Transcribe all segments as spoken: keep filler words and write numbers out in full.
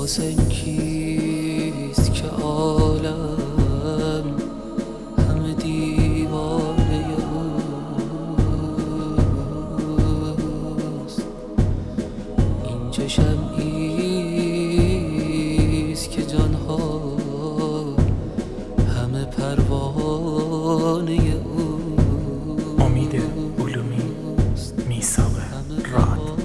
حسین کیست که عالم همه دیوانه اوست؟ اینجا شمعیست که جانها همه پروانه اوست. امید علومی، میثاق راد.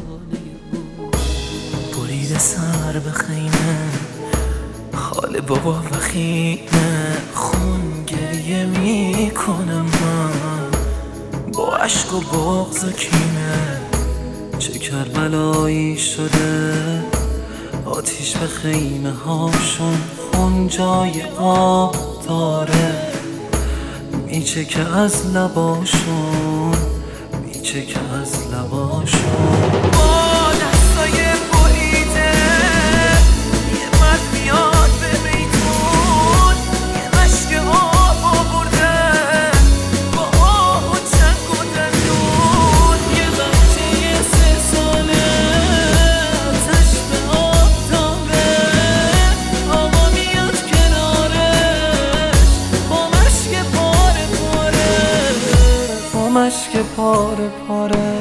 برید سر به خیمه، خاله بابا و خیمه، خون گریه میکنم من با عشق و بغض و کینه. چه کربلایی شده آتیش به خیمه هاشون، خون جای آب داره میچکه از لباشون، میچکه از لباشون. با دستای بریده یه مرد میاد به میتون، یه مشک آب آورده با آه و چنگ و دندون. یه بچه سه ساله آتش به آب داره، آقا میاد کنارش با مشک پاره پاره، با مشک پاره پاره.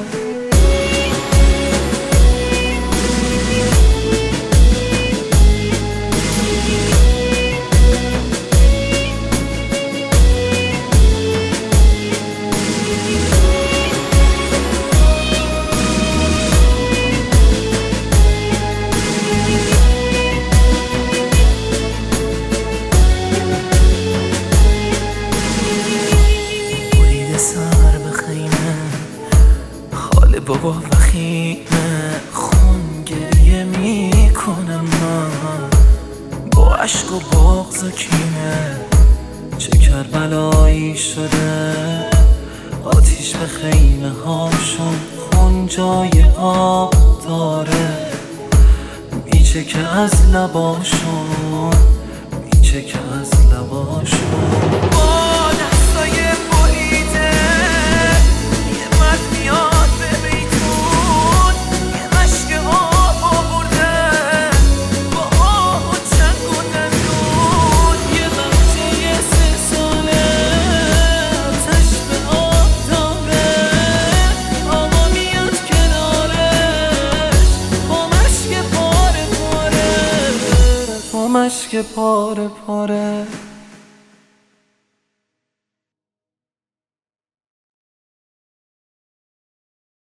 بابا و خیمه، خون گریه میکنم من با عشق و بغض و کینه. چه کربلایی شده آتیش به خیمه هاشون، خون جای آب داره میچکه از لباشون، میچکه از لباشون. با دستای بریده یه مرد میاد به میتون، یه مشک آب آورده با آه و چنگ و دندون. یه بچه سه ساله آتش به آب داره، آقا میاد کنارش با مشک پاره پاره، با مشک پاره پاره.